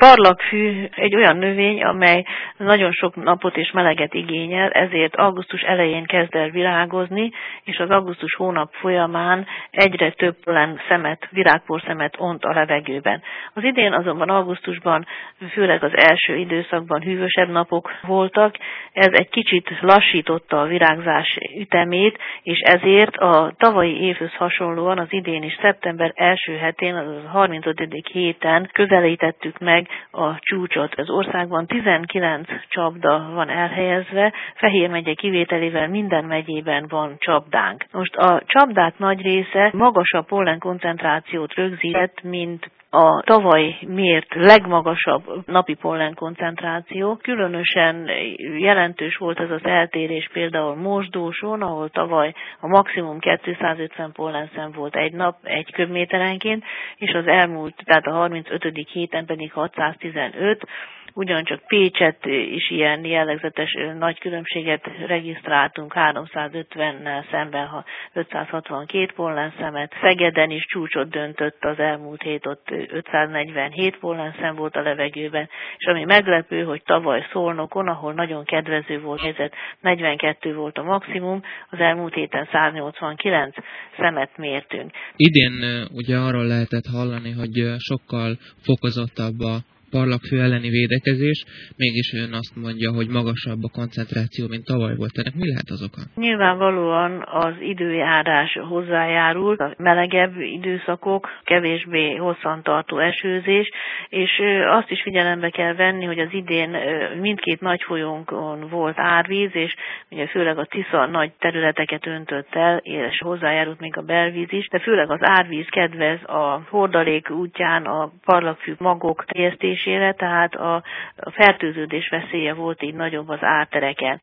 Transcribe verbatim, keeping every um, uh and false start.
parlagfű egy olyan növény, amely nagyon sok napot és meleget igényel, ezért augusztus elején kezd el virágozni, és az augusztus hónap folyamán egyre több pollen szemet, virágporszemet ont a levegőben. Az idén azonban augusztusban, főleg az első időszakban hűvösebb napok voltak, ez egy kicsit lassította a virágzás ütemét, és ezért a tavalyi évhöz hasonlóan az idén is szeptember első hetén, azaz a harmincötödik héten közelítettük meg a csúcsot. Az országban tizenkilenc csapda van elhelyezve, Fehér megye kivételével minden megyében van csapdánk. Most a csapdák nagy része magasabb pollenkoncentrációt rögzített, mint a tavaly mért legmagasabb napi pollenkoncentráció. Különösen jelentős volt ez az eltérés például Mosdóson, ahol tavaly a maximum kétszázötven pollenszem volt egy nap, egy köbméterenként, és az elmúlt, tehát a harmincötödik héten pedig hatszáztizenöt, ugyancsak Pécset is ilyen jellegzetes nagy különbséget regisztráltunk, háromszázötvennel szemben ötszázhatvankét pollenszemet. Szegeden is csúcsot döntött az elmúlt hét, ott ötszáznegyvenhét pollenszem volt a levegőben, és ami meglepő, hogy tavaly Szolnokon, ahol nagyon kedvező volt a helyzet, negyvenkettő volt a maximum, az elmúlt héten száznyolcvankilenc szemet mértünk. Idén ugye arról lehetett hallani, hogy sokkal fokozottabb a parlagfű elleni védekezés, mégis ön azt mondja, hogy magasabb a koncentráció, mint tavaly volt. Ennek mi lehet az oka? Nyilvánvalóan az időjárás hozzájárul, a melegebb időszakok, kevésbé hosszantartó esőzés, és azt is figyelembe kell venni, hogy az idén mindkét nagy folyónkon volt árvíz, és ugye főleg a Tisza nagy területeket öntött el, és hozzájárult még a belvíz is, de főleg az árvíz kedvez a hordalék útján a parlagfű magok terjesztésére, tehát a fertőződés veszélye volt így nagyobb az ártereken.